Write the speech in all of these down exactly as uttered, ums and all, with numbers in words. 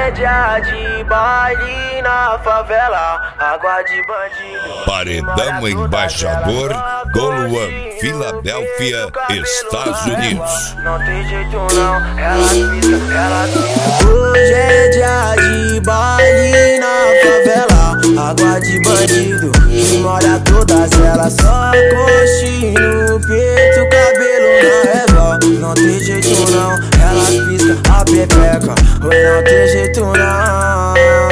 é dia de baile na favela, água de bandido. Paredão Embaixador, Doluan, Filadélfia, Estados Unidos. Não tem jeito não, ela pisca, ela pisca. Hoje é dia de baile na favela, água de bandido que molha todas elas. Só coxinha no peito, cabelo na régua. Não tem jeito não, elas pisca a pepeca. Oi, não tem jeito não.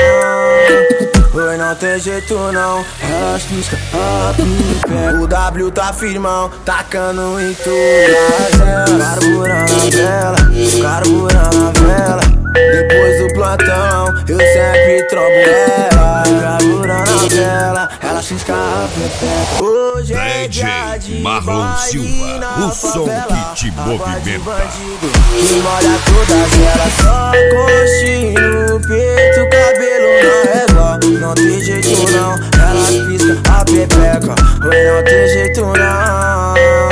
Oi, não tem jeito não, elas pisca a pepeca. O W tá firmão, tacando em todas elas. Carburando a vela, carburando a vela. Depois do plantão, eu sempre trombo ela. Carburando a vela, elas pisca a pepeca. Hoje é dia de Marlon Silva, o som que te movimenta. Que molha todas elas, só coxinha no peito, cabelo na régua. Não tem jeito não, elas pisca a pepeca. Oi, não tem jeito não.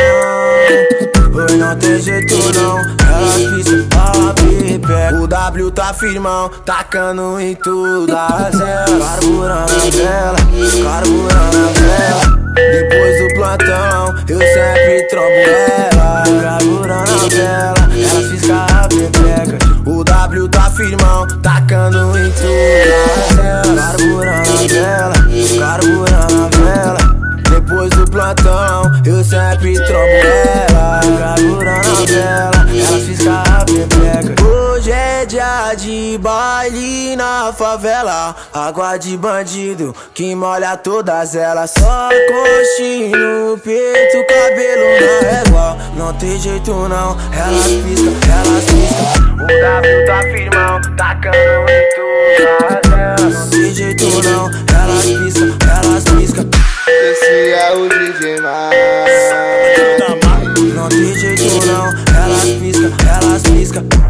Oi, não tem jeito não, elas pisca a pepeca. O W tá firmão, tacando em todas elas. Carburando a vela, carburando a vela. Depois do plantão, eu sempre trombo ela. Carburando a vela, elas pisca a pepeca. O W tá firmão, tacando em todas elas. Carburando a vela, carburando a vela. Depois do plantão, eu sempre trombo ela. Carburando a vela, elas pisca a pepeca. Hoje é dia de baile na favela, água de bandido que molha todas elas. Só coxinha no peito, cabelo na régua. Não tem jeito não, elas pisca, elas pisca. O W tá firmão, tacando em todas elas. Não tem jeito não, elas pisca, elas pisca. Esse é o D J Mar. Não tem jeito não, elas pisca, elas pisca.